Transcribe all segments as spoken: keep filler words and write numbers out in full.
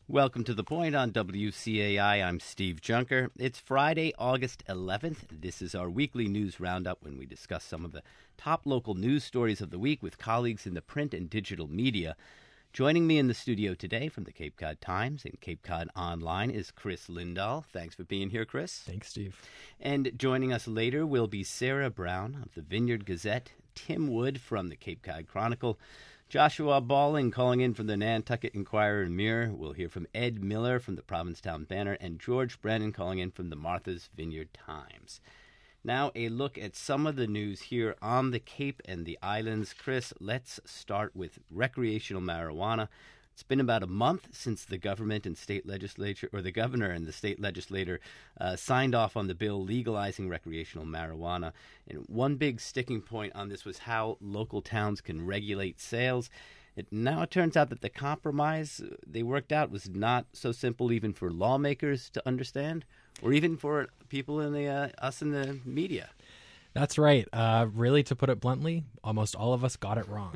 Welcome to The Point on W C A I. I'm Steve Junker. It's Friday, August eleventh. This is our weekly news roundup when we discuss some of the top local news stories of the week with colleagues in the print and digital media. Joining me in the studio today from the Cape Cod Times and Cape Cod Online is Chris Lindahl. Thanks for being here, Chris. Thanks, Steve. And joining us later will be Sarah Brown of the Vineyard Gazette, Tim Wood from the Cape Cod Chronicle, Joshua Balling calling in from the Nantucket Inquirer and Mirror. We'll hear from Ed Miller from the Provincetown Banner and George Brennan calling in from the Martha's Vineyard Times. Now a look at some of the news here on the Cape and the islands. Chris, let's start with recreational marijuana. It's been about a month since the government and state legislature, or the governor and the state legislator, uh, signed off on the bill legalizing recreational marijuana. And one big sticking point on this was how local towns can regulate sales. It, now it turns out that the compromise they worked out was not so simple even for lawmakers to understand, or even for people in the uh, us in the media. That's right. Uh, really, to put it bluntly, almost all of us got it wrong.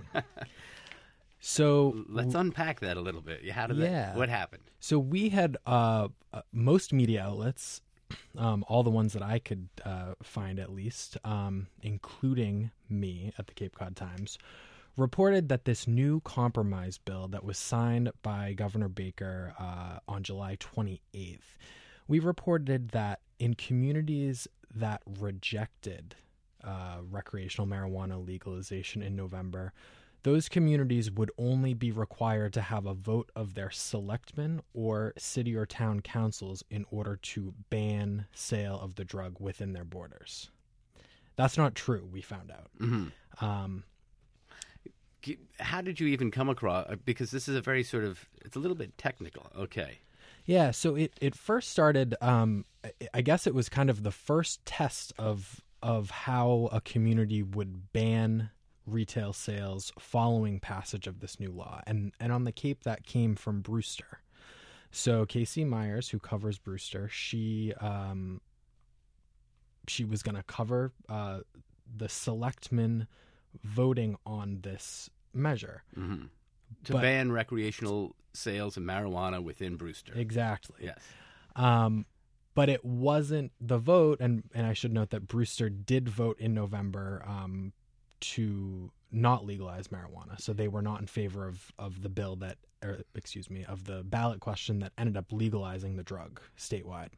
So let's unpack that a little bit. How did yeah. that? What happened? So we had uh, uh, most media outlets, um, all the ones that I could uh, find at least, um, including me at the Cape Cod Times, reported that this new compromise bill that was signed by Governor Baker uh, on July twenty-eighth, we reported that in communities that rejected uh, recreational marijuana legalization in November, those communities would only be required to have a vote of their selectmen or city or town councils in order to ban sale of the drug within their borders. That's not true, we found out. Mm-hmm. Um, How did you even come across, because this is a very sort of, it's a little bit technical. Okay. Yeah, so it, it first started, um, I guess it was kind of the first test of of how a community would ban retail sales following passage of this new law. And and on the Cape, that came from Brewster. So Casey Myers, who covers Brewster, she um, she was going to cover uh, the selectmen voting on this measure. Mm-hmm. To But- ban recreational sales of marijuana within Brewster. Exactly. Yes. Um, but it wasn't the vote, and, and I should note that Brewster did vote in November um, to not legalize marijuana. So they were not in favor of, of the bill that, or excuse me, of the ballot question that ended up legalizing the drug statewide.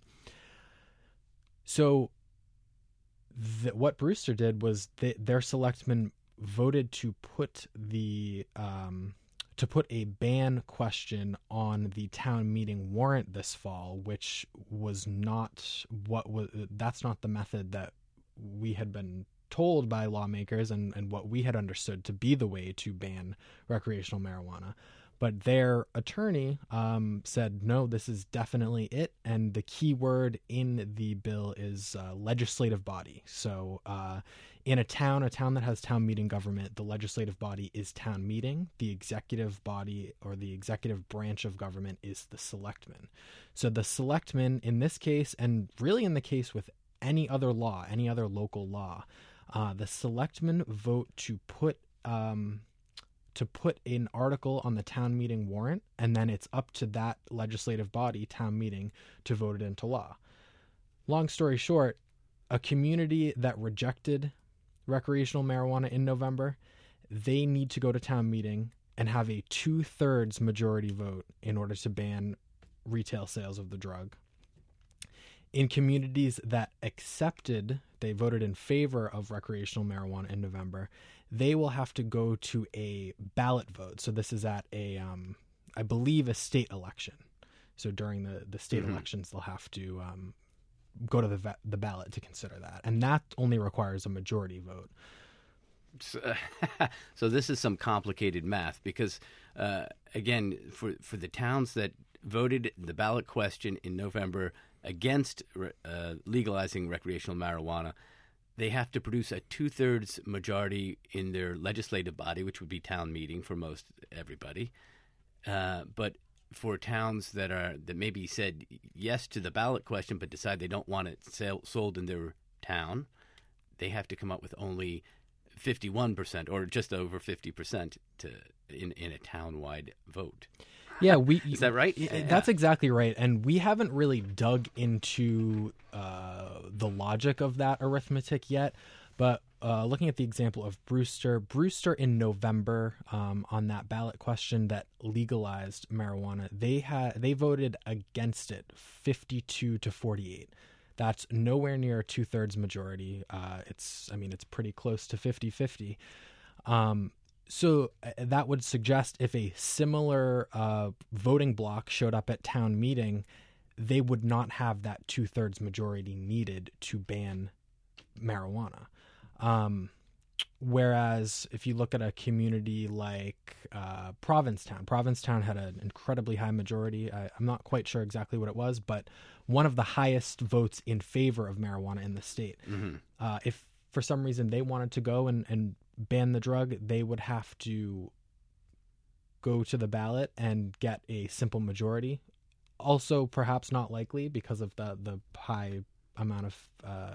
So th- what Brewster did was they, their selectmen voted to put the um, to put a ban question on the town meeting warrant this fall, which was not what was that's not the method that we had been told by lawmakers and, and what we had understood to be the way to ban recreational marijuana. But their attorney um, said, no, this is definitely it. And the key word in the bill is uh, legislative body. So uh, in a town, a town that has town meeting government, the legislative body is town meeting. The executive body or the executive branch of government is the selectmen. So the selectmen in this case, and really in the case with any other law, any other local law, uh, the selectmen vote to put... Um, to put an article on the town meeting warrant, and then it's up to that legislative body, town meeting, to vote it into law. Long story short, a community that rejected recreational marijuana in November, they need to go to town meeting and have a two-thirds majority vote in order to ban retail sales of the drug. In communities that accepted, they voted in favor of recreational marijuana in November, they will have to go to a ballot vote. So this is at a, um, I believe, a state election. So during the, the state Mm-hmm. elections, they'll have to um, go to the va- the ballot to consider that. And that only requires a majority vote. So, so this is some complicated math because, uh, again, for, for the towns that voted the ballot question in November against uh, legalizing recreational marijuana, they have to produce a two-thirds majority in their legislative body, which would be town meeting for most everybody. Uh, but for towns that are that maybe said yes to the ballot question but decide they don't want it sell, sold in their town, they have to come up with only fifty-one percent or just over fifty percent to in, in a town-wide vote. Yeah, we Is that right? Yeah, Yeah. that's exactly right. And we haven't really dug into uh, the logic of that arithmetic yet. But uh, looking at the example of Brewster, Brewster in November um, on that ballot question that legalized marijuana, they had they voted against it fifty-two to forty-eight. That's nowhere near a two-thirds majority. Uh, it's, I mean, it's pretty close to fifty-fifty. Um, so uh, that would suggest if a similar uh, voting bloc showed up at town meeting, they would not have that two-thirds majority needed to ban marijuana. Um, whereas if you look at a community like uh, Provincetown, Provincetown had an incredibly high majority. I, I'm not quite sure exactly what it was, but one of the highest votes in favor of marijuana in the state. Mm-hmm. Uh, if for some reason they wanted to go and, and ban the drug, they would have to go to the ballot and get a simple majority. Also, perhaps not likely because of the, the high amount of uh,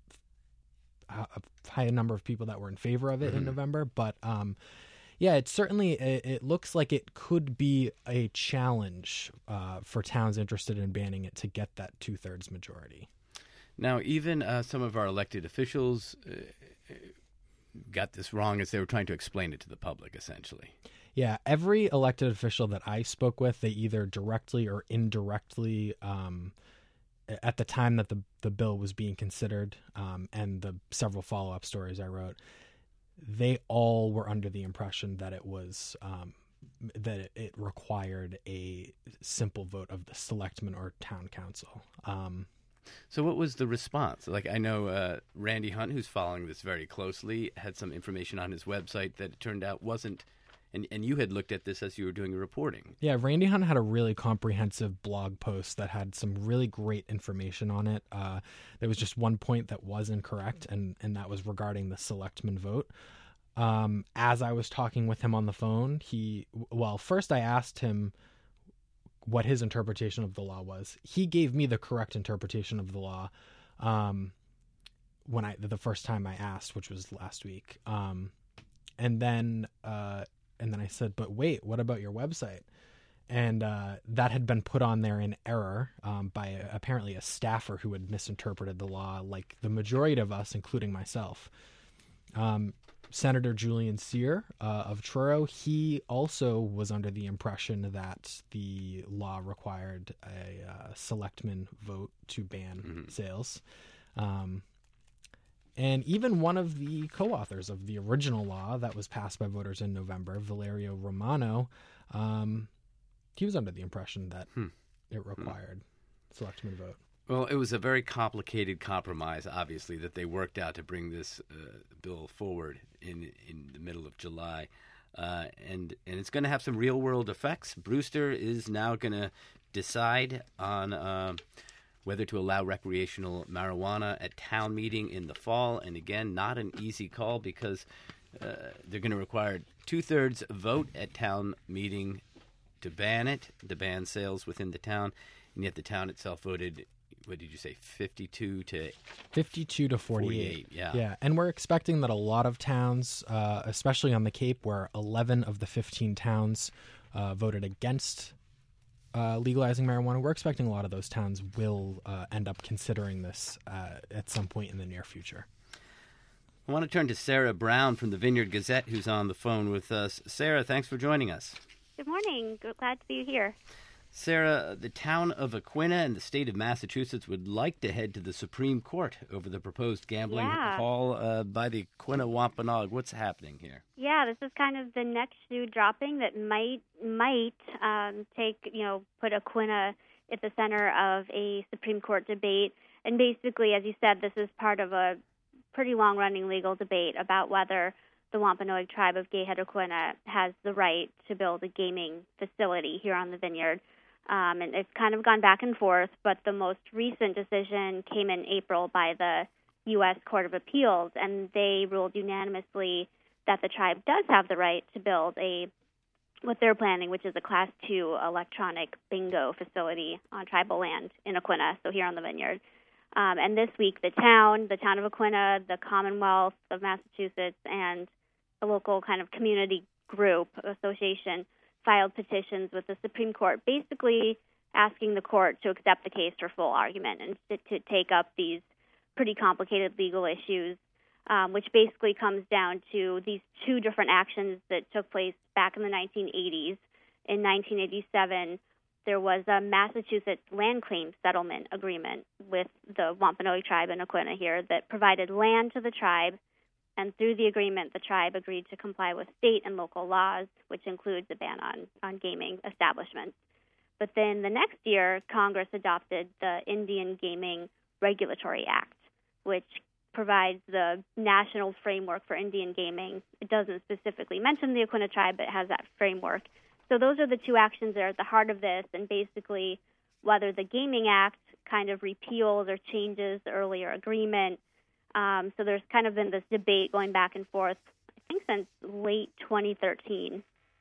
a high number of people that were in favor of it mm-hmm. in November. But um, yeah, it certainly, it, it looks like it could be a challenge uh, for towns interested in banning it to get that two thirds majority. Now, even uh, some of our elected officials uh, got this wrong as they were trying to explain it to the public, essentially. Yeah, every elected official that I spoke with, they either directly or indirectly, um, at the time that the, the bill was being considered um, and the several follow-up stories I wrote, they all were under the impression that it was um, that it, it required a simple vote of the selectmen or town council. Um, so what was the response? Like, I know uh, Randy Hunt, who's following this very closely, had some information on his website that it turned out wasn't. And and you had looked at this as you were doing your reporting. Yeah, Randy Hunt had a really comprehensive blog post that had some really great information on it. Uh, there was just one point that was incorrect, and, and that was regarding the selectman vote. Um, as I was talking with him on the phone, he, well, first I asked him what his interpretation of the law was. He gave me the correct interpretation of the law um, when I the first time I asked, which was last week. Um, and then... Uh, And then I said, but wait, what about your website? And uh, that had been put on there in error um, by a, apparently a staffer who had misinterpreted the law, like the majority of us, including myself. Um, Senator Julian Cyr uh, of Truro, he also was under the impression that the law required a uh, selectman vote to ban mm-hmm. sales. Um And even one of the co-authors of the original law that was passed by voters in November, Valerio Romano, um, he was under the impression that hmm. it required hmm. selectman vote. Well, it was a very complicated compromise, obviously, that they worked out to bring this uh, bill forward in in the middle of July. Uh, and, and it's going to have some real-world effects. Brewster is now going to decide on... Uh, whether to allow recreational marijuana at town meeting in the fall. And again, not an easy call because uh, they're going to require two-thirds vote at town meeting to ban it, to ban sales within the town. And yet the town itself voted, what did you say, fifty-two to... fifty-two to forty-eight. forty-eight, yeah. Yeah, and we're expecting that a lot of towns, uh, especially on the Cape, where eleven of the fifteen towns uh, voted against Uh, legalizing marijuana, we're expecting a lot of those towns will uh, end up considering this uh, at some point in the near future. I want to turn to Sarah Brown from the Vineyard Gazette, who's on the phone with us. Sarah, thanks for joining us. Good morning. Glad to be here. Sarah, the town of Aquinnah and the state of Massachusetts would like to head to the Supreme Court over the proposed gambling yeah. hall uh, by the Aquinnah Wampanoag. What's happening here? Yeah, this is kind of the next shoe dropping that might might um, take, you know, put Aquinnah at the center of a Supreme Court debate. And basically, as you said, this is part of a pretty long-running legal debate about whether the Wampanoag tribe of Gayhead Aquinnah has the right to build a gaming facility here on the vineyard. Um, and it's kind of gone back and forth, but the most recent decision came in April by the U S Court of Appeals, and they ruled unanimously that the tribe does have the right to build a what they're planning, which is a Class two electronic bingo facility on tribal land in Aquinnah, so here on the vineyard. Um, and this week, the town, the town of Aquinnah, the Commonwealth of Massachusetts, and a local kind of community group association filed petitions with the Supreme Court, basically asking the court to accept the case for full argument and to, to take up these pretty complicated legal issues, um, which basically comes down to these two different actions that took place back in the nineteen eighties. In nineteen eighty-seven, there was a Massachusetts land claim settlement agreement with the Wampanoag tribe in Aquinnah here that provided land to the tribe, and through the agreement, the tribe agreed to comply with state and local laws, which includes a ban on, on gaming establishments. But then the next year, Congress adopted the Indian Gaming Regulatory Act, which provides the national framework for Indian gaming. It doesn't specifically mention the Aquinnah tribe, but it has that framework. So those are the two actions that are at the heart of this, and basically whether the Gaming Act kind of repeals or changes the earlier agreement. Um, so there's kind of been this debate going back and forth, I think, since late twenty thirteen.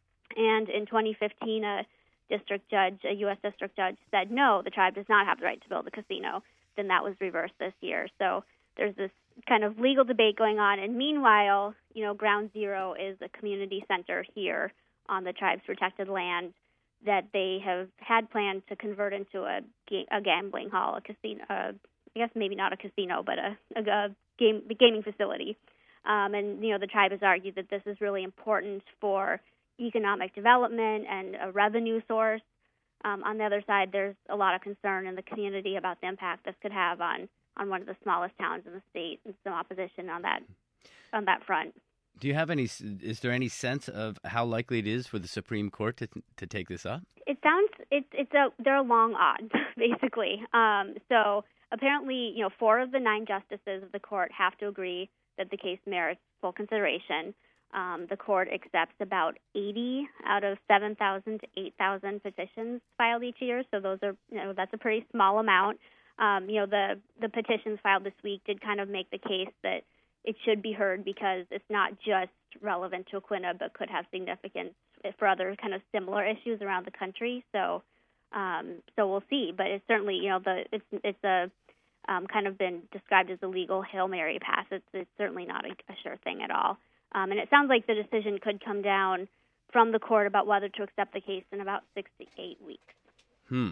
And in twenty fifteen, a district judge, a U S district judge, said, no, the tribe does not have the right to build a casino. Then that was reversed this year. So there's this kind of legal debate going on. And meanwhile, you know, Ground Zero is a community center here on the tribe's protected land that they have had planned to convert into a, ga- a gambling hall, a casino, uh, I guess maybe not a casino, but a, a, a game, the gaming facility. Um, and, you know, the tribe has argued that this is really important for economic development and a revenue source. Um, on the other side, there's a lot of concern in the community about the impact this could have on, on one of the smallest towns in the state, and some opposition on that on that front. Do you have any? Is there any sense of how likely it is for the Supreme Court to to take this up? It sounds it's it's a they're long odds basically. Um, so apparently, you know, four of the nine justices of the court have to agree that the case merits full consideration. Um, the court accepts about eighty out of seven thousand to eight thousand petitions filed each year. So those are, you know, that's a pretty small amount. Um, you know, the the petitions filed this week did kind of make the case that it should be heard because it's not just relevant to Aquinnah, but could have significance for other kind of similar issues around the country. So, um, so we'll see. But it's certainly, you know, the it's it's a um, kind of been described as a legal Hail Mary pass. It's it's certainly not a, a sure thing at all. Um, and it sounds like the decision could come down from the court about whether to accept the case in about six to eight weeks. Hmm.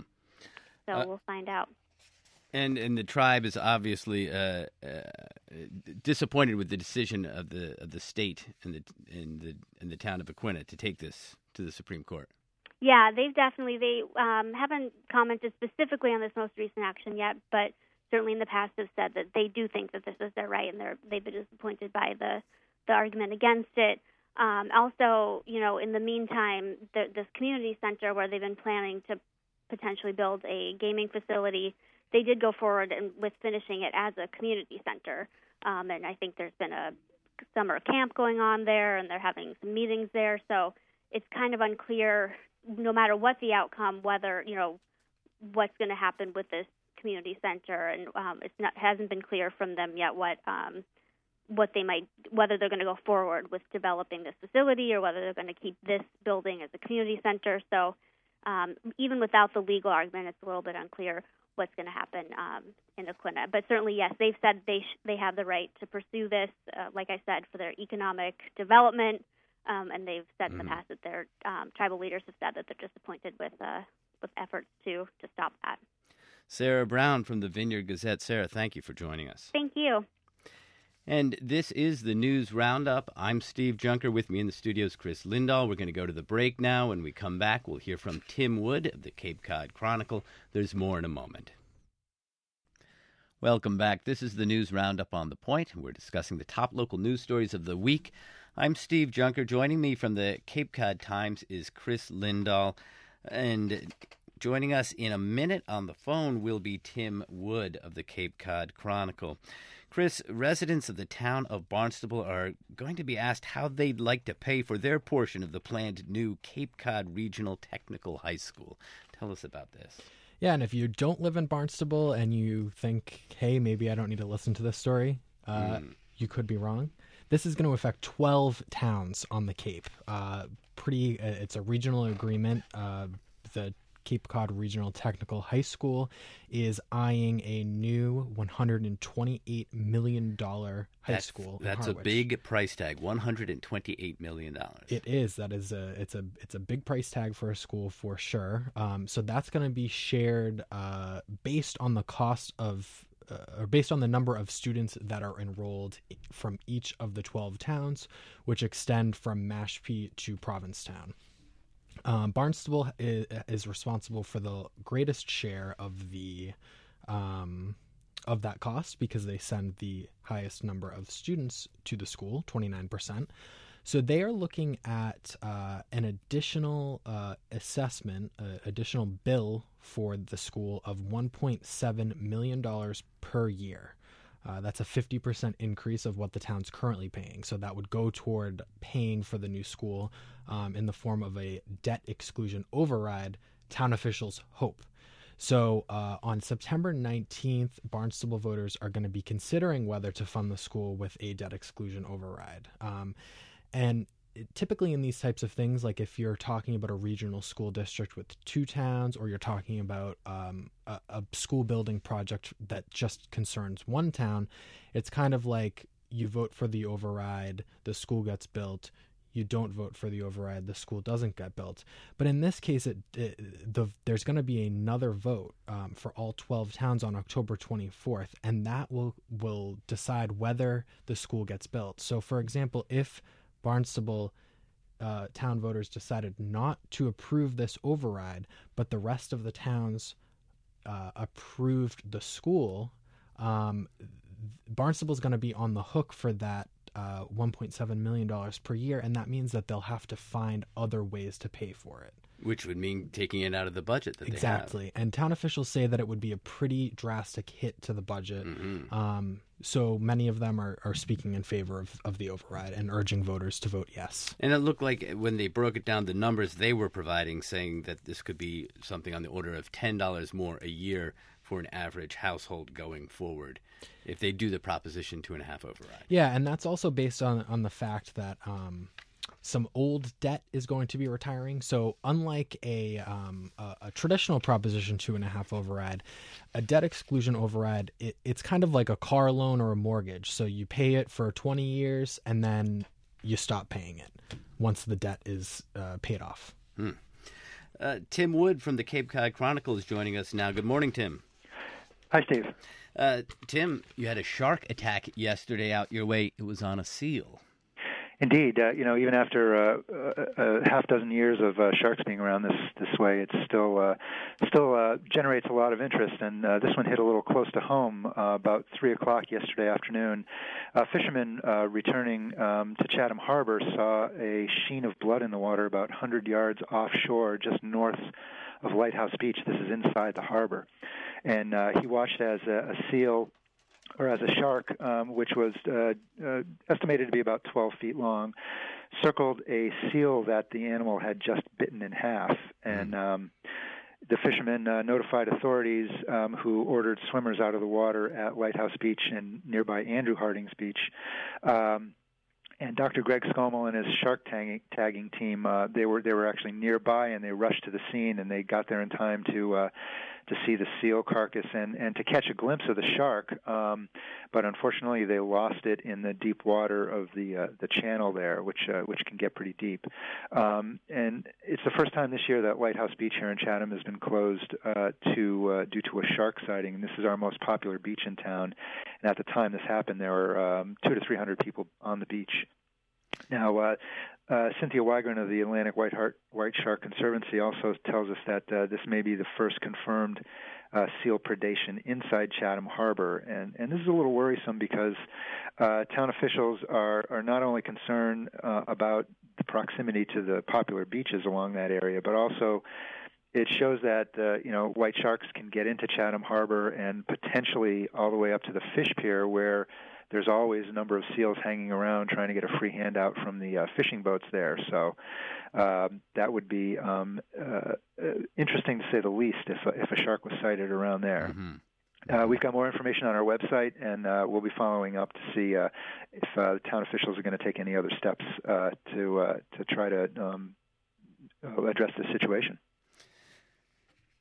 So uh, we'll find out. And and the tribe is obviously uh, uh, disappointed with the decision of the of the state and the in the in the town of Aquinnah to take this to the Supreme Court. Yeah, they've definitely they um, haven't commented specifically on this most recent action yet, but certainly in the past have said that they do think that this is their right, and they're they've been disappointed by the the argument against it. Um, also, you know, in the meantime, the, this community center where they've been planning to potentially build a gaming facility, they did go forward and with finishing it as a community center. Um, and I think there's been a summer camp going on there, and they're having some meetings there. So it's kind of unclear, no matter what the outcome, whether, you know, what's going to happen with this community center. And um, it's not hasn't been clear from them yet what um, what they might, whether they're going to go forward with developing this facility or whether they're going to keep this building as a community center. So um, even without the legal argument, it's a little bit unclear what's going to happen um, in Aquinnah. But certainly, yes, they've said they sh- they have the right to pursue this, uh, like I said, for their economic development, um, and they've said mm-hmm. in the past that their um, tribal leaders have said that they're disappointed with uh, with efforts to, to stop that. Sarah Brown from the Vineyard Gazette. Sarah, thank you for joining us. Thank you. And this is the News Roundup. I'm Steve Junker. With me in the studio is Chris Lindahl. We're going to go to the break now. When we come back, we'll hear from Tim Wood of the Cape Cod Chronicle. There's more in a moment. Welcome back. This is the News Roundup on The Point. We're discussing the top local news stories of the week. I'm Steve Junker. Joining me from the Cape Cod Times is Chris Lindahl. And joining us in a minute on the phone will be Tim Wood of the Cape Cod Chronicle. Chris, residents of the town of Barnstable are going to be asked how they'd like to pay for their portion of the planned new Cape Cod Regional Technical High School. Tell us about this. Yeah, and if you don't live in Barnstable and you think, hey, maybe I don't need to listen to this story, uh, mm. you could be wrong. This is going to affect twelve towns on the Cape. Uh, pretty, uh, it's a regional agreement. Uh, the Cape Cod Regional Technical High School is eyeing a new one hundred twenty-eight million dollars high that's, school. That's a big price tag, one hundred twenty-eight million dollars. It is. That is a it's a it's a big price tag for a school for sure. Um, so that's going to be shared uh, based on the cost of uh, or based on the number of students that are enrolled from each of the twelve towns, which extend from Mashpee to Provincetown. Um, Barnstable is, is responsible for the greatest share of the um, of that cost because they send the highest number of students to the school, twenty-nine percent. So they are looking at uh, an additional uh, assessment, uh, additional bill for the school of one point seven million dollars per year. Uh, that's a fifty percent increase of what the town's currently paying. So that would go toward paying for the new school um, in the form of a debt exclusion override, town officials hope. So uh, on September nineteenth, Barnstable voters are going to be considering whether to fund the school with a debt exclusion override. Um, and typically in these types of things, like if you're talking about a regional school district with two towns, or you're talking about um, a, a school building project that just concerns one town, it's kind of like you vote for the override, the school gets built. You don't vote for the override, the school doesn't get built. But in this case, it, it the there's going to be another vote um, for all twelve towns on October twenty-fourth, and that will will decide whether the school gets built. So, for example, if Barnstable uh, town voters decided not to approve this override, but the rest of the towns uh, approved the school, um, Barnstable is going to be on the hook for that uh, one point seven million dollars per year, and that means that they'll have to find other ways to pay for it. Which would mean taking it out of the budget that exactly. they have. And town officials say that it would be a pretty drastic hit to the budget. Mm-hmm. Um, so many of them are, are speaking in favor of, of the override and urging voters to vote yes. And it looked like when they broke it down, the numbers they were providing, saying that this could be something on the order of ten dollars more a year for an average household going forward if they do the Proposition two and a half override. Yeah, and that's also based on, on the fact that um, some old debt is going to be retiring. So unlike a, um, a, a traditional Proposition two and a half override, a debt exclusion override, it, it's kind of like a car loan or a mortgage. So you pay it for twenty years and then you stop paying it once the debt is uh, paid off. Hmm. Uh, Tim Wood from the Cape Cod Chronicle is joining us now. Good morning, Tim. Hi, Steve. Uh, Tim, you had a shark attack yesterday out your way. It was on a seal. Indeed, uh, you know, even after uh, a, a half dozen years of uh, sharks being around this this way, it still uh, still uh, generates a lot of interest. And uh, this one hit a little close to home. Uh, about three o'clock yesterday afternoon, uh, fishermen uh, returning um, to Chatham Harbor saw a sheen of blood in the water about one hundred yards offshore, just north of Lighthouse Beach. This is inside the harbor, and uh, he watched as a, a seal. or as a shark, um, which was uh, uh, estimated to be about twelve feet long, circled a seal that the animal had just bitten in half. And um, the fishermen uh, notified authorities um, who ordered swimmers out of the water at Lighthouse Beach and nearby Andrew Harding's Beach. Um, and Doctor Greg Scommel and his shark tagging, tagging team, uh, they were they were actually nearby, and they rushed to the scene, and they got there in time to uh, to see the seal carcass and, and to catch a glimpse of the shark. Um, but unfortunately, they lost it in the deep water of the uh, the channel there, which uh, which can get pretty deep. Um, and it's the first time this year that Lighthouse Beach here in Chatham has been closed uh, to uh, due to a shark sighting. And this is our most popular beach in town. And at the time this happened, there were um, two to three hundred people on the beach. Now, uh, uh, Cynthia Wygren of the Atlantic White, Heart, White Shark Conservancy also tells us that uh, this may be the first confirmed uh, seal predation inside Chatham Harbor. And, and this is a little worrisome because uh, town officials are, are not only concerned uh, about the proximity to the popular beaches along that area, but also it shows that uh, you know white sharks can get into Chatham Harbor and potentially all the way up to the fish pier, where there's always a number of seals hanging around trying to get a free handout from the uh, fishing boats there. So uh, that would be um, uh, uh, interesting to say the least if a, if a shark was sighted around there. Mm-hmm. Uh, we've got more information on our website, and uh, we'll be following up to see uh, if uh, town officials are going to take any other steps uh, to uh, to try to um, address this situation.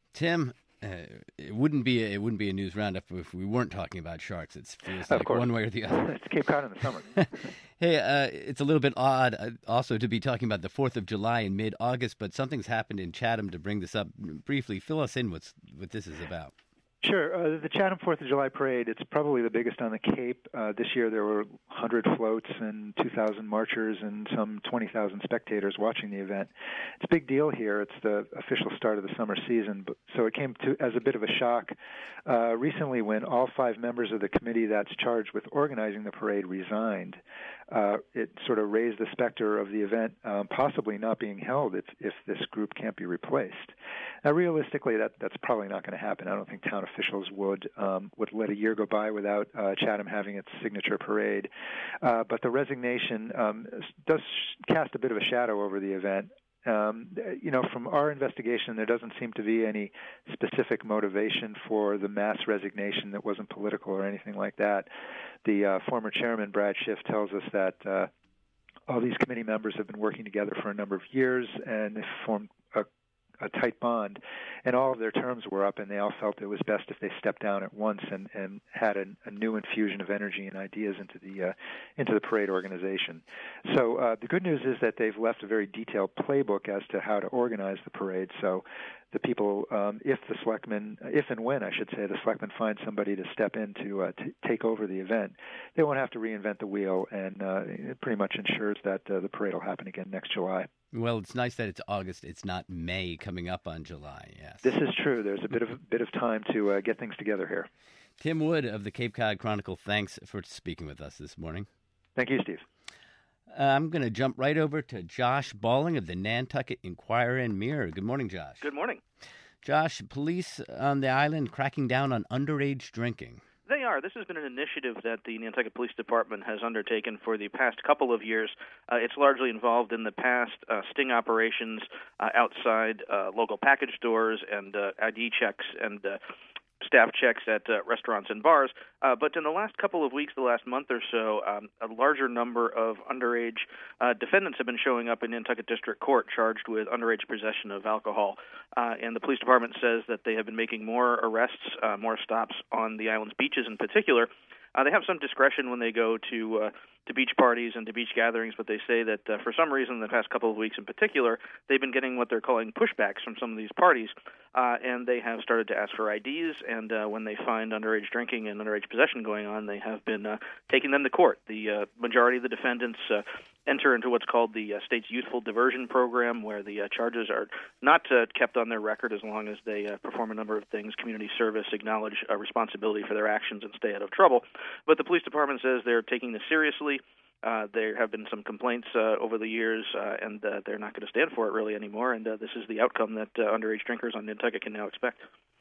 Tim, uh, it wouldn't be a, it wouldn't be a news roundup if we weren't talking about sharks. It feels like one way or the other. It's Cape Cod in the summer. Hey, uh, it's a little bit odd uh, also to be talking about the fourth of July in mid-August, but something's happened in Chatham to bring this up briefly. Fill us in what's, what this is about. Sure. Uh, the Chatham fourth of July Parade, it's probably the biggest on the Cape. Uh, this year there were one hundred floats and two thousand marchers and some twenty thousand spectators watching the event. It's a big deal here. It's the official start of the summer season, but, so it came to as a bit of a shock uh, recently when all five members of the committee that's charged with organizing the parade resigned. Uh, it sort of raised the specter of the event um, possibly not being held if, if this group can't be replaced. Now, realistically, that, that's probably not going to happen. I don't think town officials would um, would let a year go by without uh, Chatham having its signature parade. Uh, but the resignation um, does cast a bit of a shadow over the event. Um, you know, from our investigation, there doesn't seem to be any specific motivation for the mass resignation that wasn't political or anything like that. The uh, former chairman, Brad Schiff, tells us that uh, all these committee members have been working together for a number of years and they've formed a a tight bond, and all of their terms were up, and they all felt it was best if they stepped down at once and, and had a, a new infusion of energy and ideas into the uh, into the parade organization. So uh, the good news is that they've left a very detailed playbook as to how to organize the parade. So the people, um, if the selectmen, if and when I should say, the selectmen find somebody to step in to uh, t- take over the event, they won't have to reinvent the wheel, and uh, it pretty much ensures that uh, the parade will happen again next July. Well, it's nice that it's August. It's not May coming up on July. Yes, this is true. There's a bit of a bit of time to uh, get things together here. Tim Wood of the Cape Cod Chronicle, thanks for speaking with us this morning. Thank you, Steve. Uh, I'm going to jump right over to Josh Balling of the Nantucket Enquirer and Mirror. Good morning, Josh. Good morning. Josh, police on the island cracking down on underage drinking. They are. This has been an initiative that the Nantucket Police Department has undertaken for the past couple of years. Uh, it's largely involved in the past uh, sting operations uh, outside uh, local package stores and uh, I D checks and uh, staff checks at uh, restaurants and bars. Uh, but in the last couple of weeks, the last month or so, um, a larger number of underage uh, defendants have been showing up in Nantucket District Court charged with underage possession of alcohol. Uh, and the police department says that they have been making more arrests, uh, more stops on the island's beaches in particular. Uh, they have some discretion when they go to uh, to beach parties and to beach gatherings, but they say that uh, for some reason, the past couple of weeks in particular, they've been getting what they're calling pushbacks from some of these parties, uh, and they have started to ask for I Ds, and uh, when they find underage drinking and underage possession going on, they have been uh, taking them to court. The uh, majority of the defendants uh, enter into what's called the uh, state's youthful diversion program, where the uh, charges are not uh, kept on their record as long as they uh, perform a number of things: community service, acknowledge uh, responsibility for their actions, and stay out of trouble. But the police department says they're taking this seriously. Uh, there have been some complaints uh, over the years, uh, and uh, they're not going to stand for it really anymore, and uh, this is the outcome that uh, underage drinkers on Nantucket can now expect.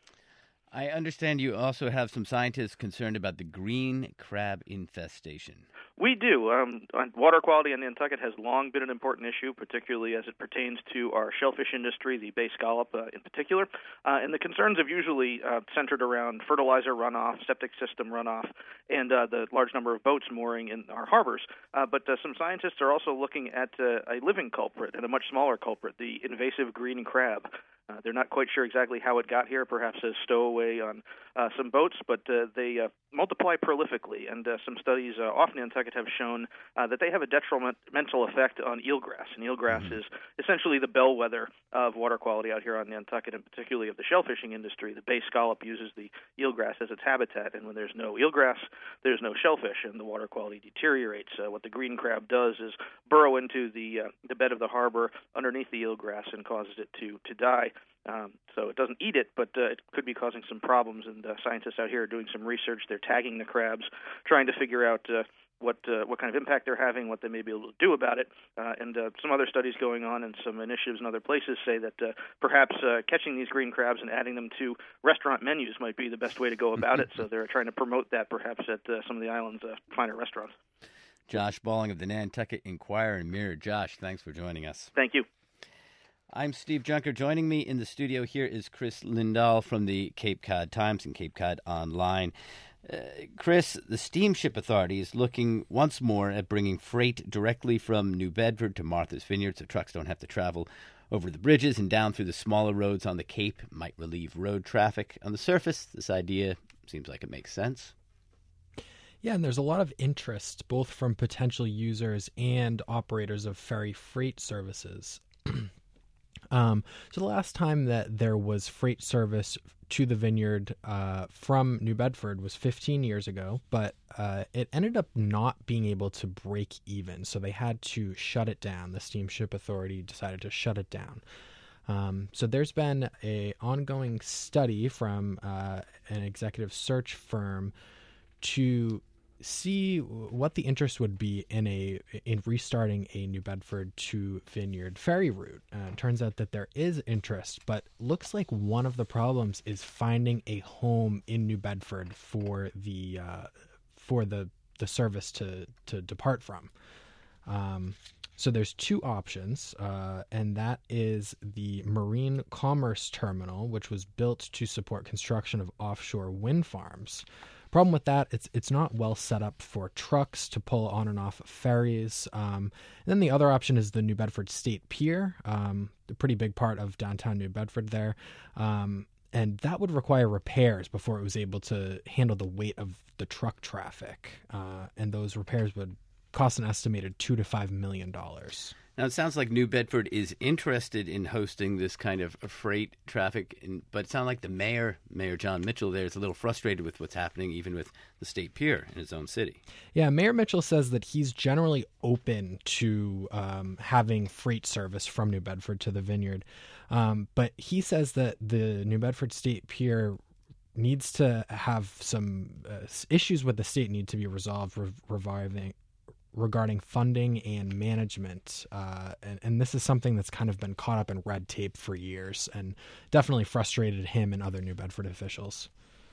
I understand you also have some scientists concerned about the green crab infestation. We do. Um, water quality in Nantucket has long been an important issue, particularly as it pertains to our shellfish industry, the bay scallop uh, in particular. Uh, and the concerns have usually uh, centered around fertilizer runoff, septic system runoff, and uh, the large number of boats mooring in our harbors. Uh, but uh, some scientists are also looking at uh, a living culprit and a much smaller culprit, the invasive green crab. Uh, they're not quite sure exactly how it got here, perhaps as stowaway on uh, some boats, but uh, they uh, multiply prolifically, and uh, some studies uh, off Nantucket have shown uh, that they have a detrimental effect on eelgrass, and eelgrass mm-hmm. is essentially the bellwether of water quality out here on Nantucket, and particularly of the shellfishing industry. The bay scallop uses the eelgrass as its habitat, and when there's no eelgrass, there's no shellfish, and the water quality deteriorates. Uh, what the green crab does is burrow into the uh, the bed of the harbor underneath the eelgrass and causes it to, to die. Um, so it doesn't eat it, but uh, it could be causing some problems, and uh, scientists out here are doing some research. They're tagging the crabs, trying to figure out uh, what uh, what kind of impact they're having, what they may be able to do about it, uh, and uh, some other studies going on and some initiatives in other places say that uh, perhaps uh, catching these green crabs and adding them to restaurant menus might be the best way to go about it, so they're trying to promote that perhaps at uh, some of the island's uh, finer restaurants. Josh Balling of the Nantucket Enquirer and Mirror. Josh, thanks for joining us. Thank you. I'm Steve Junker. Joining me in the studio here is Chris Lindahl from the Cape Cod Times and Cape Cod Online. Uh, Chris, the Steamship Authority is looking once more at bringing freight directly from New Bedford to Martha's Vineyard so trucks don't have to travel over the bridges and down through the smaller roads on the Cape might relieve road traffic. On the surface, this idea seems like it makes sense. Yeah, and there's a lot of interest, both from potential users and operators of ferry freight services. um, so the last time that there was freight service to the Vineyard uh, from New Bedford was fifteen years ago, but uh, it ended up not being able to break even, so they had to shut it down. The Steamship Authority decided to shut it down. Um, so there's been a ongoing study from uh, an executive search firm to see what the interest would be in a in restarting a New Bedford to Vineyard ferry route. Uh, it turns out that there is interest, but looks like one of the problems is finding a home in New Bedford for the uh, for the the service to to depart from. Um, so there's two options, uh, and that is the Marine Commerce Terminal, which was built to support construction of offshore wind farms. Problem with that, it's it's not well set up for trucks to pull on and off of ferries. Um, and then the other option is the New Bedford State Pier, um, a pretty big part of downtown New Bedford there. Um, and that would require repairs before it was able to handle the weight of the truck traffic. Uh, and those repairs would cost an estimated two to five million dollars. Now, it sounds like New Bedford is interested in hosting this kind of freight traffic, in, but it sounds like the mayor, Mayor John Mitchell, there is a little frustrated with what's happening, even with the State Pier in his own city. Yeah, Mayor Mitchell says that he's generally open to um, having freight service from New Bedford to the Vineyard, um, but he says that the New Bedford State Pier needs to have some uh, issues with the state need to be resolved, re- reviving. regarding funding and management. Uh, and, and this is something that's kind of been caught up in red tape for years and definitely frustrated him and other New Bedford officials.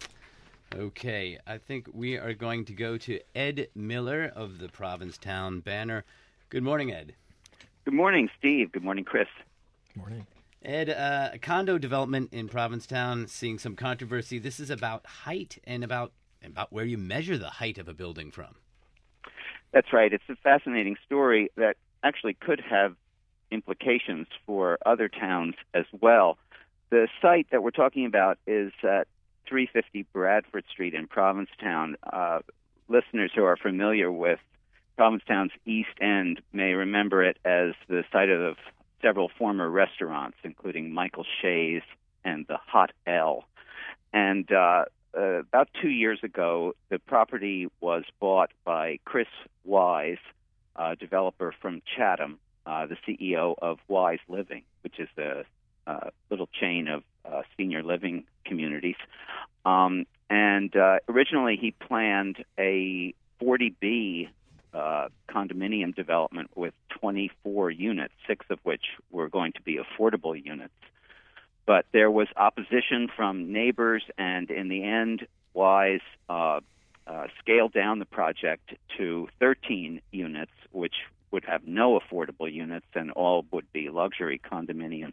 Okay, I think we are going to go to Ed Miller of the Provincetown Banner. Good morning, Ed. Good morning, Steve. Good morning, Chris. Good morning. Ed, uh, a condo development in Provincetown seeing some controversy. This is about height and about about where you measure the height of a building from. That's right. It's a fascinating story that actually could have implications for other towns as well. The site that we're talking about is at three fifty Bradford Street in Provincetown. Uh, listeners who are familiar with Provincetown's East End may remember it as the site of several former restaurants, including Michael Shea's and the Hot L. And uh, Uh, about two years ago, the property was bought by Chris Wise, a developer from Chatham, uh, the C E O of Wise Living, which is a uh, little chain of uh, senior living communities. Um, and uh, originally he planned a forty B uh, condominium development with twenty-four units, six of which were going to be affordable units. But there was opposition from neighbors, and in the end, Wise uh, uh, scaled down the project to thirteen units, which would have no affordable units, and all would be luxury condominiums.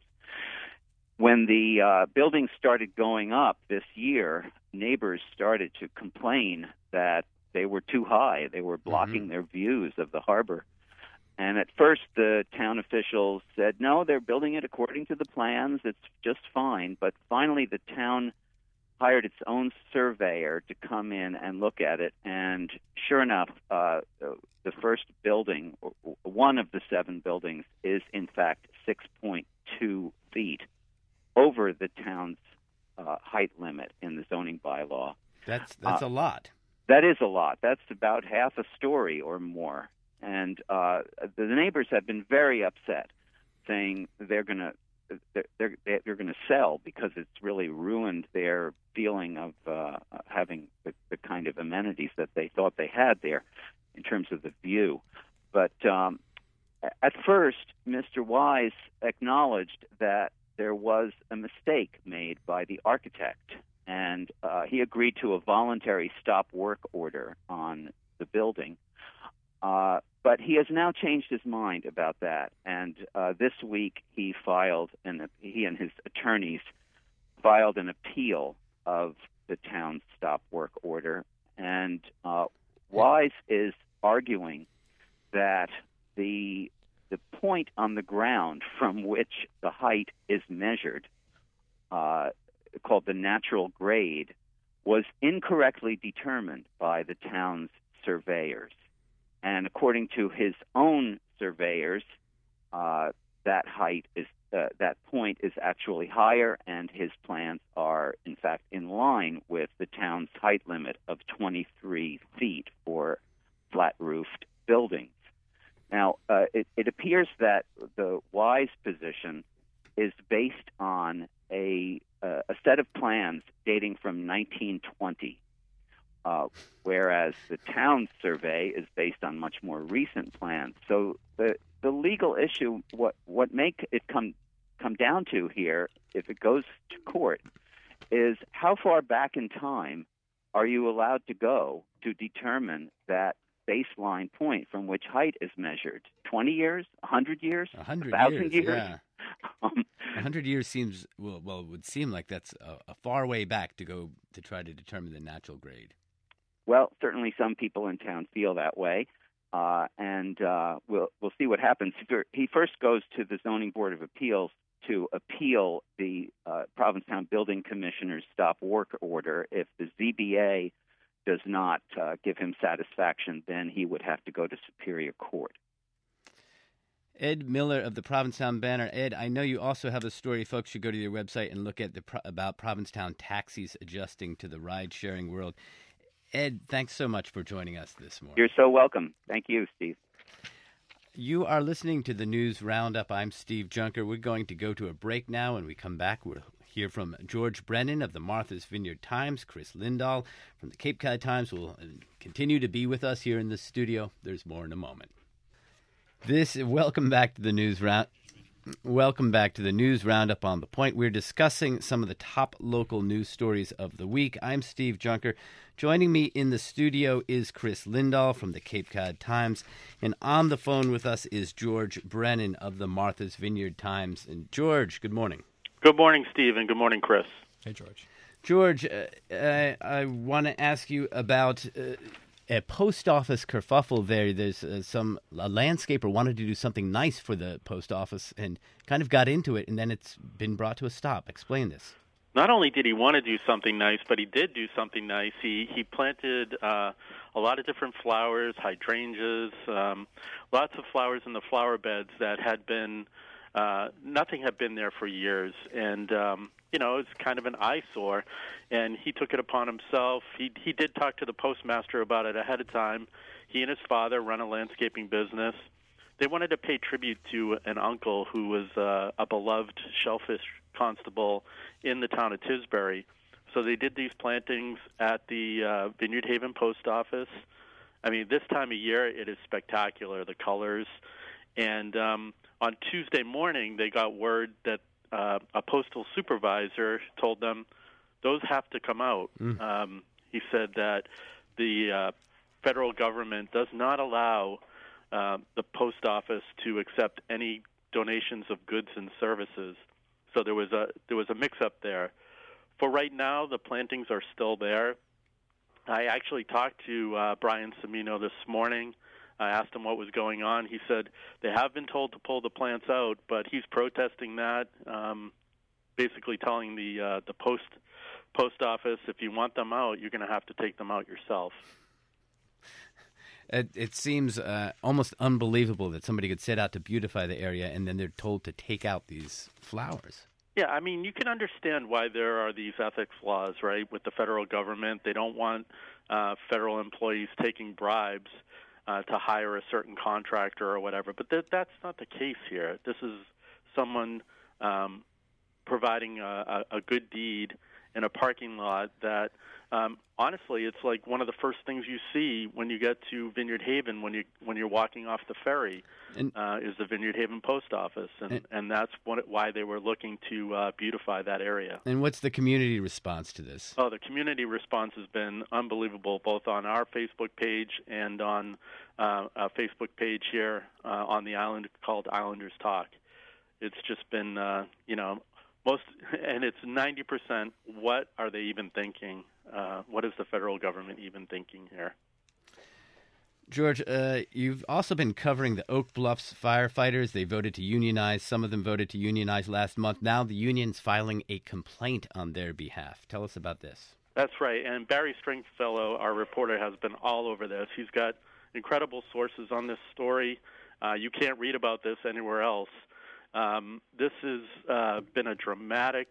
When the uh, buildings started going up this year, neighbors started to complain that they were too high. They were blocking mm-hmm. their views of the harbor. And at first, the town officials said, no, they're building it according to the plans. It's just fine. But finally, the town hired its own surveyor to come in and look at it. And sure enough, uh, the first building, one of the seven buildings, is in fact six point two feet over the town's uh, height limit in the zoning bylaw. That's, that's uh, a lot. That is a lot. That's about half a story or more. And uh, the neighbors have been very upset, saying they're going to they're they're going to sell because it's really ruined their feeling of uh, having the, the kind of amenities that they thought they had there in terms of the view. But um, at first, Mister Wise acknowledged that there was a mistake made by the architect, and uh, he agreed to a voluntary stop work order on the building. Uh, but he has now changed his mind about that, and uh, this week he filed, an, he and his attorneys filed an appeal of the town's stop work order, and uh, Wise is arguing that the the point on the ground from which the height is measured, uh, called the natural grade, was incorrectly determined by the town's surveyors. And according to his own surveyors, uh, that height is uh, that point is actually higher, and his plans are, in fact, in line with the town's height limit of twenty-three feet for flat-roofed buildings. Now, uh, it, it appears that the WISE position is based on a, uh, a set of plans dating from nineteen twenty, uh, whereas the town's survey is based on much more recent plans. So the the legal issue, what what make it come come down to here, if it goes to court, is how far back in time are you allowed to go to determine that baseline point from which height is measured? twenty years? one hundred years? one hundred one thousand years, years? yeah. Um, one hundred years seems, well, well, it would seem like that's a, a far way back to go to try to determine the natural grade. Well, certainly some people in town feel that way, uh, and uh, we'll we'll see what happens. He first goes to the Zoning Board of Appeals to appeal the uh, Provincetown Building Commissioner's stop work order. If the Z B A does not uh, give him satisfaction, then he would have to go to Superior Court. Ed Miller of the Provincetown Banner. Ed, I know you also have a story. Folks should go to your website and look at the about Provincetown taxis adjusting to the ride-sharing world. Ed, thanks so much for joining us this morning. You're so welcome. Thank you, Steve. You are listening to the News Roundup. I'm Steve Junker. We're going to go to a break now. When we come back, we'll hear from George Brennan of the Martha's Vineyard Times. Chris Lindahl from the Cape Cod Times will continue to be with us here in the studio. There's more in a moment. This welcome back to the news round. Welcome back to the News Roundup on The Point. We're discussing some of the top local news stories of the week. I'm Steve Junker. Joining me in the studio is Chris Lindahl from the Cape Cod Times. And on the phone with us is George Brennan of the Martha's Vineyard Times. And George, good morning. Good morning, Steve, and good morning, Chris. Hey, George. George, uh, I, I want to ask you about uh, a post office kerfuffle there. There's uh, some a landscaper wanted to do something nice for the post office and kind of got into it, and then it's been brought to a stop. Explain this. Not only did he want to do something nice, but he did do something nice. He he planted uh, a lot of different flowers, hydrangeas, um, lots of flowers in the flower beds that had been uh, nothing had been there for years, and um, you know, it's kind of an eyesore. And he took it upon himself. He he did talk to the postmaster about it ahead of time. He and his father run a landscaping business. They wanted to pay tribute to an uncle who was uh, a beloved shellfish constable in the town of Tisbury. So they did these plantings at the uh, Vineyard Haven post office. I mean, this time of year, it is spectacular, the colors. And um, on Tuesday morning, they got word that uh, a postal supervisor told them those have to come out. Mm. Um, he said that the uh, federal government does not allow uh, the post office to accept any donations of goods and services. So there was a there was a mix-up there. For right now, the plantings are still there. I actually talked to uh, Brian Cimino this morning. I asked him what was going on. He said they have been told to pull the plants out, but he's protesting that, um, basically telling the uh, the post post office, if you want them out, you're going to have to take them out yourself. It, it seems uh, almost unbelievable that somebody could set out to beautify the area and then they're told to take out these flowers. Yeah, I mean, you can understand why there are these ethics laws, right, with the federal government. They don't want uh, federal employees taking bribes uh, to hire a certain contractor or whatever. But th- that's not the case here. This is someone um, providing a, a, a good deed in a parking lot that, um, honestly, it's like one of the first things you see when you get to Vineyard Haven when you when you're walking off the ferry, and, uh, is the Vineyard Haven post office, and and, and that's what, why they were looking to uh, beautify that area. And what's the community response to this? Oh, the community response has been unbelievable, both on our Facebook page and on uh, a Facebook page here uh, on the island called Islanders Talk. It's just been, uh, you know. Most, and it's ninety percent, what are they even thinking? Uh, what is the federal government even thinking here? George, uh, you've also been covering the Oak Bluffs firefighters. They voted to unionize. Some of them voted to unionize last month. Now the union's filing a complaint on their behalf. Tell us about this. That's right. And Barry Stringfellow, our reporter, has been all over this. He's got incredible sources on this story. Uh, you can't read about this anywhere else. Um, this has uh, been a dramatic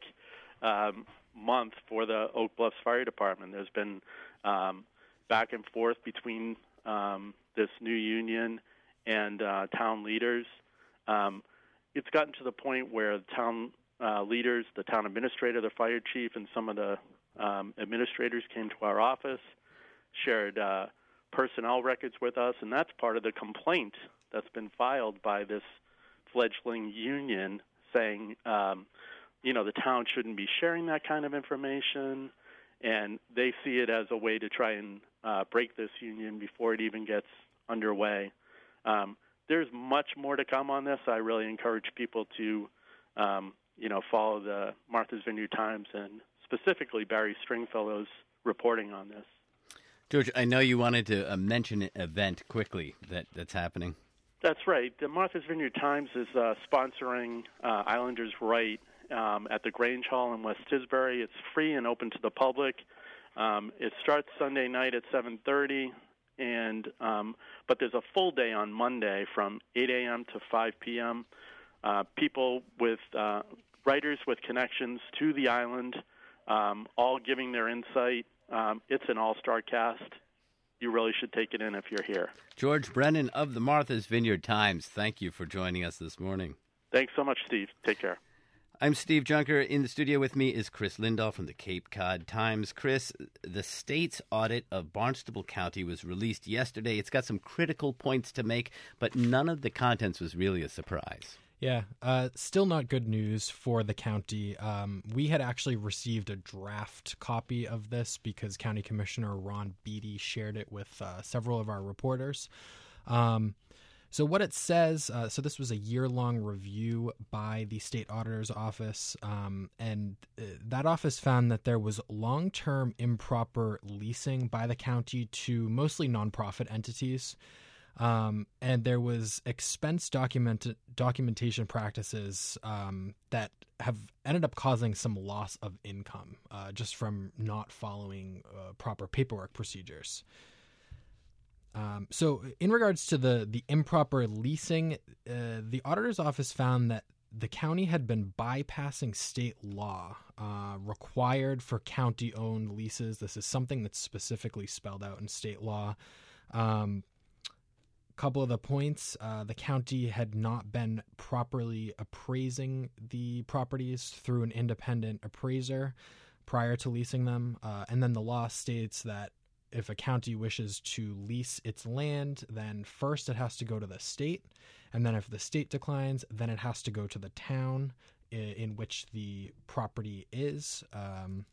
um, month for the Oak Bluffs Fire Department. There's been um, back and forth between um, this new union and uh, town leaders. Um, it's gotten to the point where the town uh, leaders, the town administrator, the fire chief, and some of the um, administrators came to our office, shared uh, personnel records with us, and that's part of the complaint that's been filed by this fledgling union saying, um, you know, the town shouldn't be sharing that kind of information, and they see it as a way to try and uh, break this union before it even gets underway. Um, there's much more to come on this. I really encourage people to, um, you know, follow the Martha's Vineyard Times and specifically Barry Stringfellow's reporting on this. George, I know you wanted to uh, mention an event quickly that, that's happening. That's right. The Martha's Vineyard Times is uh, sponsoring uh, Islanders' Right um, at the Grange Hall in West Tisbury. It's free and open to the public. Um, it starts Sunday night at seven thirty, and um, but there's a full day on Monday from eight a.m. to five p.m. Uh, people with uh, writers with connections to the island, um, all giving their insight. Um, it's an all-star cast. You really should take it in if you're here. George Brennan of the Martha's Vineyard Times, thank you for joining us this morning. Thanks so much, Steve. Take care. I'm Steve Junker. In the studio with me is Chris Lindahl from the Cape Cod Times. Chris, the state's audit of Barnstable County was released yesterday. It's got some critical points to make, but none of the contents was really a surprise. Yeah, uh, still not good news for the county. Um, we had actually received a draft copy of this because County Commissioner Ron Beatty shared it with uh, several of our reporters. Um, so what it says, uh, so this was a year-long review by the State Auditor's Office, um, and uh, that office found that there was long-term improper leasing by the county to mostly nonprofit entities. Um, and there was expense document documentation practices um, that have ended up causing some loss of income uh, just from not following uh, proper paperwork procedures. Um, so in regards to the, the improper leasing, uh, the auditor's office found that the county had been bypassing state law uh, required for county-owned leases. This is something that's specifically spelled out in state law. Um, couple of the points, uh, the county had not been properly appraising the properties through an independent appraiser prior to leasing them. Uh, and then the law states that if a county wishes to lease its land, then first it has to go to the state. And then if the state declines, then it has to go to the town in, in which the property is. Um,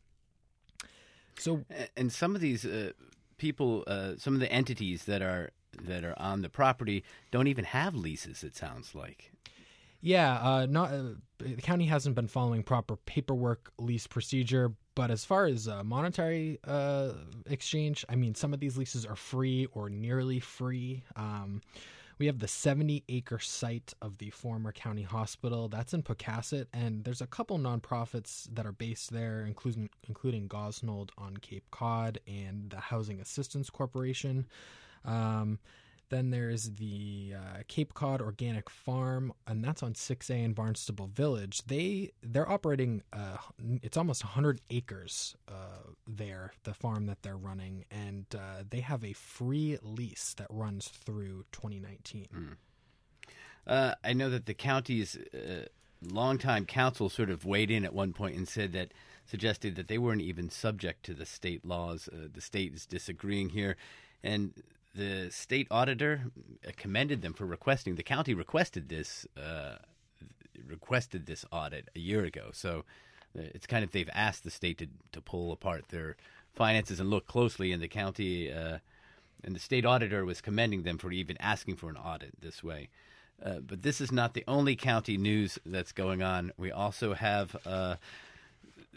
so, and some of these uh, people, uh, some of the entities that are that are on the property don't even have leases, it sounds like. Yeah, uh, not uh, the county hasn't been following proper paperwork lease procedure, but as far as uh, monetary uh, exchange, I mean, some of these leases are free or nearly free. Um, we have the seventy-acre site of the former county hospital. That's in Pocasset, and there's a couple nonprofits that are based there, including including Gosnold on Cape Cod and the Housing Assistance Corporation. Um, then there's the uh, Cape Cod Organic Farm, and that's on six A in Barnstable Village. They, they're operating, uh, it's almost one hundred acres uh, there, the farm that they're running, and uh, they have a free lease that runs through twenty nineteen. Mm. Uh, I know that the county's uh, longtime council sort of weighed in at one point and said that, suggested that they weren't even subject to the state laws. Uh, the state is disagreeing here, and the state auditor commended them for requesting. The county requested this uh, requested this audit a year ago. So it's kind of they've asked the state to to pull apart their finances and look closely. And the county uh, and the state auditor was commending them for even asking for an audit this way. Uh, but this is not the only county news that's going on. We also have Uh,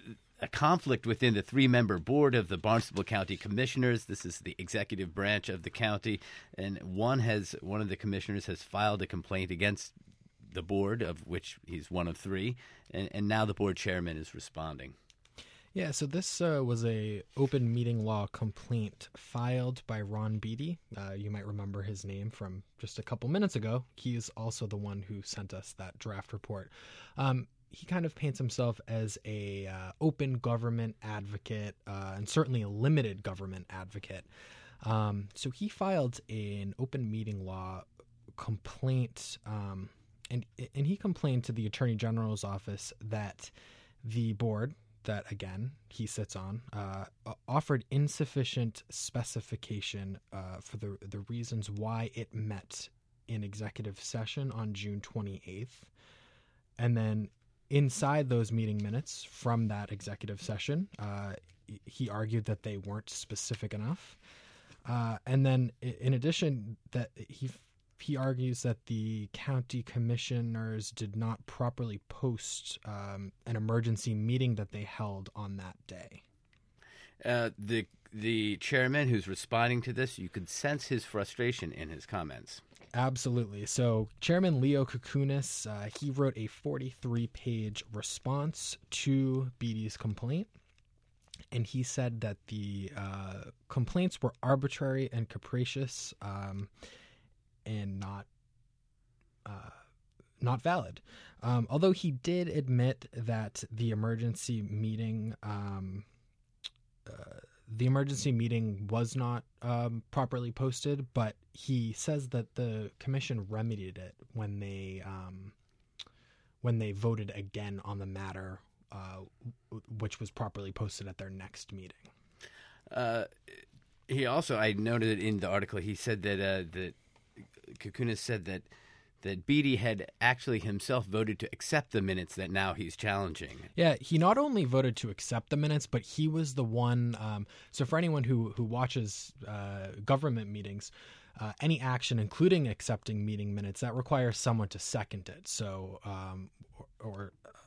a conflict within the three-member board of the Barnstable County Commissioners. This is the executive branch of the county, and one has one of the commissioners has filed a complaint against the board, of which he's one of three, and, and now the board chairman is responding. Yeah, so this uh, was a open meeting law complaint filed by Ron Beatty. Uh, you might remember his name from just a couple minutes ago. He is also the one who sent us that draft report. Um, he kind of paints himself as a uh, open government advocate, uh, and certainly a limited government advocate. Um, so he filed an open meeting law complaint, um, and and he complained to the Attorney General's office that the board that, again, he sits on, uh, offered insufficient specification uh, for the the reasons why it met in executive session on June twenty-eighth. And then inside those meeting minutes from that executive session, uh, he argued that they weren't specific enough. Uh, and then in addition, that he he argues that the county commissioners did not properly post um, an emergency meeting that they held on that day. Uh, the the chairman who's responding to this, you could sense his frustration in his comments. Absolutely. So Chairman Leo Kukunis, uh, he wrote a forty-three page response to Beatty's complaint. And he said that the uh, complaints were arbitrary and capricious, um, and not uh, not valid. Um, although he did admit that the emergency meeting, um, uh, the emergency meeting was not um, properly posted, but he says that the commission remedied it when they um, when they voted again on the matter, uh, which was properly posted at their next meeting. Uh, he also, I noted in the article, he said that uh, that Kukunis said that that Beatty had actually himself voted to accept the minutes that now he's challenging. Yeah, he not only voted to accept the minutes, but he was the one. Um, so for anyone who who watches uh, government meetings, uh, any action, including accepting meeting minutes, that requires someone to second it. So um, or. or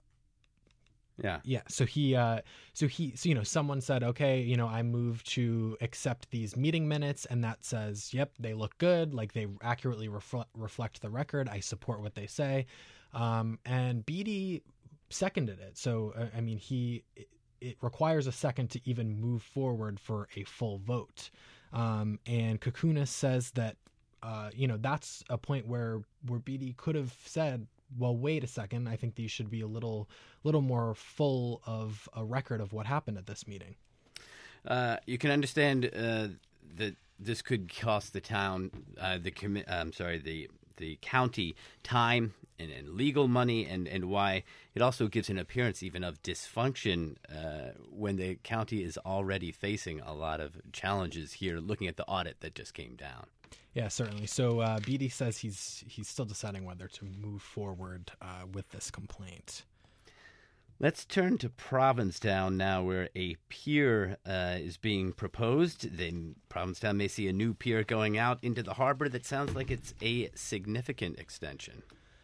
Yeah. Yeah. So he, uh, so he, so, you know, someone said, okay, you know, I move to accept these meeting minutes, and that says, yep, they look good. Like they accurately refl- reflect the record. I support what they say. Um, and Beatty seconded it. So, uh, I mean, he, it, it requires a second to even move forward for a full vote. Um, and Kukunis says that, uh, you know, that's a point where, where Beatty could have said, well, wait a second, I think these should be a little little more full of a record of what happened at this meeting. Uh, you can understand uh, that this could cost the town, uh, the commi- I'm sorry, the the county time and, and legal money, and, and why it also gives an appearance even of dysfunction uh, when the county is already facing a lot of challenges here, looking at the audit that just came down. Yeah, certainly. So uh, Beatty says he's he's still deciding whether to move forward uh, with this complaint. Let's turn to Provincetown now, where a pier uh, is being proposed. Then Provincetown may see a new pier going out into the harbor that sounds like it's a significant extension.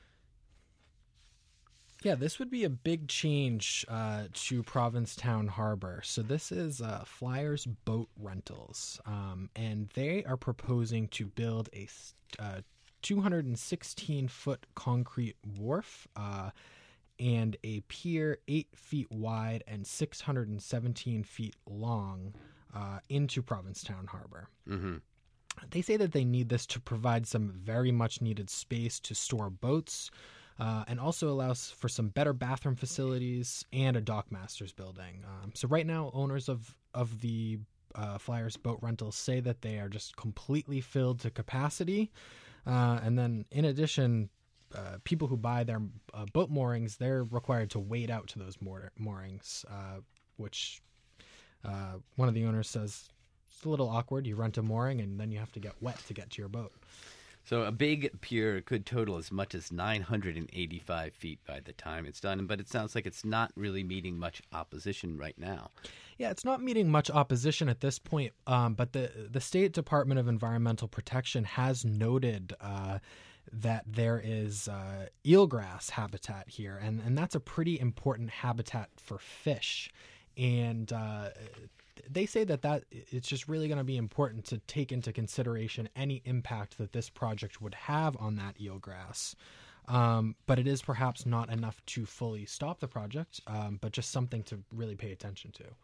Yeah, this would be a big change uh, to Provincetown Harbor. So this is uh, Flyers Boat Rentals, um, and they are proposing to build a uh, two hundred sixteen foot concrete wharf uh, and a pier eight feet wide and six hundred seventeen feet long uh, into Provincetown Harbor. Mm-hmm. They say that they need this to provide some very much needed space to store boats, Uh, and also allows for some better bathroom facilities and a dockmaster's building. Um, so right now, owners of, of the uh, Flyers Boat Rentals say that they are just completely filled to capacity. Uh, and then in addition, uh, people who buy their uh, boat moorings, they're required to wade out to those moor- moorings, uh, which uh, one of the owners says it's a little awkward. You rent a mooring and then you have to get wet to get to your boat. So a big pier could total as much as nine hundred eighty-five feet by the time it's done, but it sounds like it's not really meeting much opposition right now. Yeah, it's not meeting much opposition at this point, um, but the, the State Department of Environmental Protection has noted uh, that there is uh, eelgrass habitat here, and, and that's a pretty important habitat for fish. And uh, they say that, that it's just really going to be important to take into consideration any impact that this project would have on that eelgrass. Um, but it is perhaps not enough to fully stop the project, um, but just something to really pay attention to.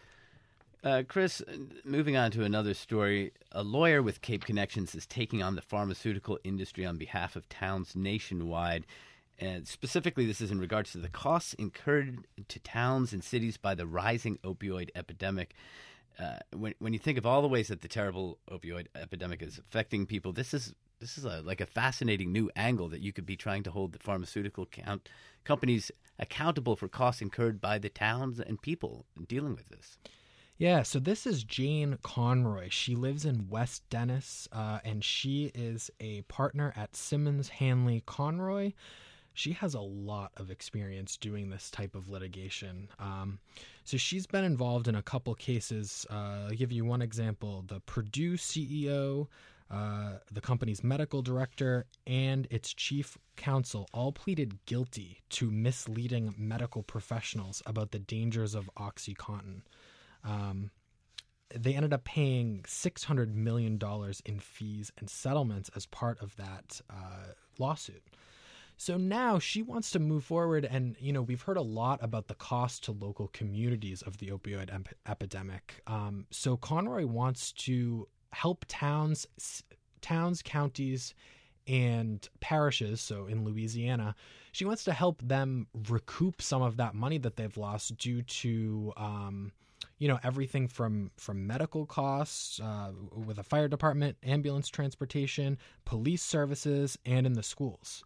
Uh, Chris, moving on to another story, a lawyer with Cape Connections is taking on the pharmaceutical industry on behalf of towns nationwide. And specifically, this is in regards to the costs incurred to towns and cities by the rising opioid epidemic. Uh, when when you think of all the ways that the terrible opioid epidemic is affecting people, this is this is a, like a fascinating new angle that you could be trying to hold the pharmaceutical count, companies accountable for costs incurred by the towns and people dealing with this. Yeah, so this is Jane Conroy. She lives in West Dennis, uh, and she is a partner at Simmons Hanley Conroy. She has a lot of experience doing this type of litigation. Um, so she's been involved in a couple cases. Uh, I'll give you one example. The Purdue C E O, uh, the company's medical director, and its chief counsel all pleaded guilty to misleading medical professionals about the dangers of OxyContin. Um, they ended up paying six hundred million dollars in fees and settlements as part of that uh, lawsuit. So now she wants to move forward, and, you know, we've heard a lot about the cost to local communities of the opioid ep- epidemic. Um, so Conroy wants to help towns, towns, counties, and parishes, so in Louisiana, she wants to help them recoup some of that money that they've lost due to um, you know, everything from, from medical costs uh, with a fire department, ambulance transportation, police services, and in the schools.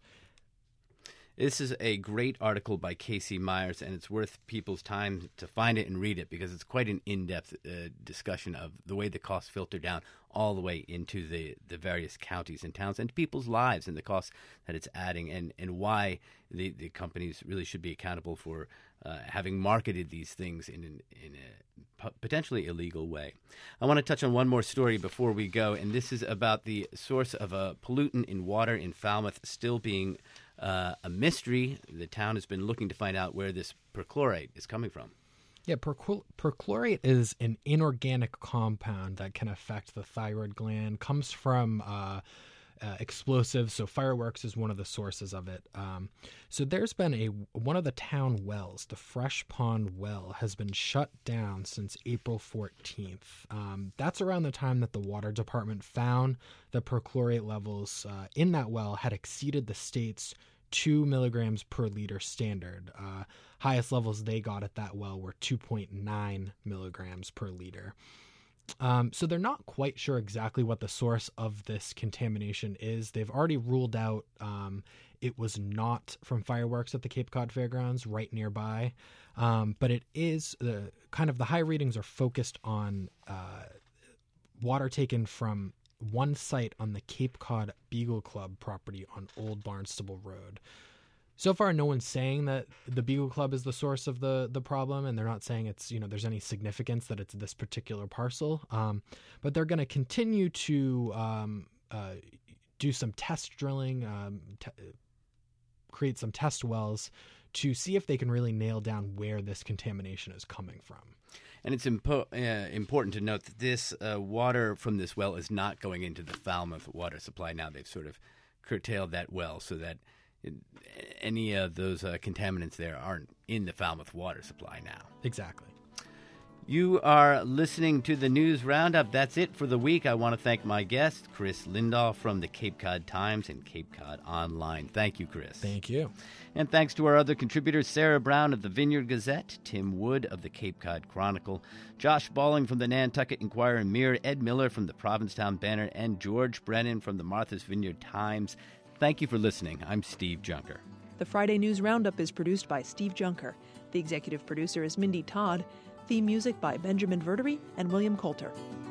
This is a great article by Casey Myers, and it's worth people's time to find it and read it because it's quite an in-depth uh, discussion of the way the costs filter down all the way into the, the various counties and towns and people's lives and the costs that it's adding, and, and why the, the companies really should be accountable for uh, having marketed these things in, in, in a potentially illegal way. I want to touch on one more story before we go, and this is about the source of a pollutant in water in Falmouth still being uh, a mystery. The town has been looking to find out where this perchlorate is coming from. Yeah, perchl- perchlorate is an inorganic compound that can affect the thyroid gland, comes from uh, uh, explosives, so fireworks is one of the sources of it. Um, so there's been a one of the town wells, the Fresh Pond Well, has been shut down since April fourteenth. Um, that's around the time that the water department found the perchlorate levels uh, in that well had exceeded the state's two milligrams per liter standard. Uh, highest levels they got at that well were two point nine milligrams per liter. Um, so they're not quite sure exactly what the source of this contamination is. They've already ruled out um, it was not from fireworks at the Cape Cod Fairgrounds right nearby, um, but it is the kind of the high readings are focused on uh, water taken from one site on the Cape Cod Beagle Club property on Old Barnstable Road. So far, no one's saying that the Beagle Club is the source of the, the problem, and they're not saying it's, you know, there's any significance that it's this particular parcel. Um, but they're going to continue to um, uh, do some test drilling, um, t- create some test wells to see if they can really nail down where this contamination is coming from. And it's impo- uh, important to note that this uh, water from this well is not going into the Falmouth water supply. Now they've sort of curtailed that well so that it, any of those uh, contaminants there aren't in the Falmouth water supply now. Exactly. You are listening to the News Roundup. That's it for the week. I want to thank my guest, Chris Lindahl from the Cape Cod Times and Cape Cod Online. Thank you, Chris. Thank you. And thanks to our other contributors, Sarah Brown of the Vineyard Gazette, Tim Wood of the Cape Cod Chronicle, Josh Balling from the Nantucket Enquirer and Mirror, Ed Miller from the Provincetown Banner, and George Brennan from the Martha's Vineyard Times. Thank you for listening. I'm Steve Junker. The Friday News Roundup is produced by Steve Junker. The executive producer is Mindy Todd. Theme music by Benjamin Verdery and William Coulter.